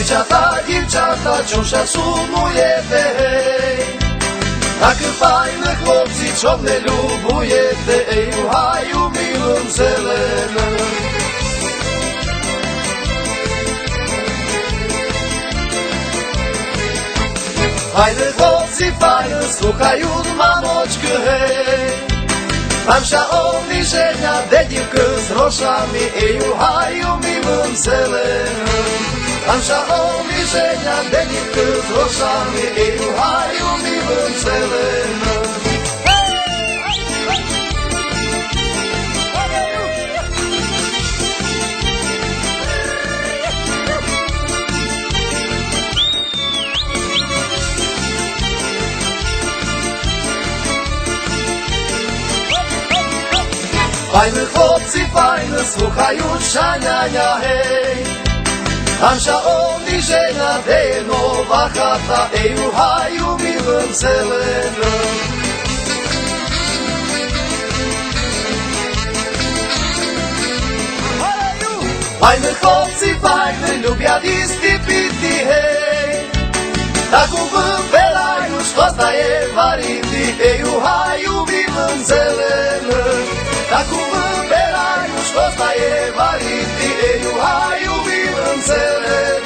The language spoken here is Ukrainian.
Дівчата, чом ще сумуєте, гей? Таких файних хлопців, чом не любуєте, ей, у гаю милим зеленим. Файні хлопці, файні, слухають мамочки, гей. Там шановні женя, де дівки з грошами, ей, у гаю милим зеленим. Там шановні женя, де дівки з грошами, ей, у гаю милим зеленим. Файні хлопці, файні, слухають шаняня, гей. Там шановні женя, де є нова хата, ей, у гаю милим зеленим. Файні хлопці, файні, люблять їсти піти, гей. Таку вибирають, що знає варити, ей, у гаю милим зеленим. Таку вибирають, що знає варити, ей, у гаю милим зеленим.